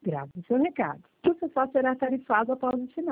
Grave o seu recado. O seu só será tarifado após o sinal.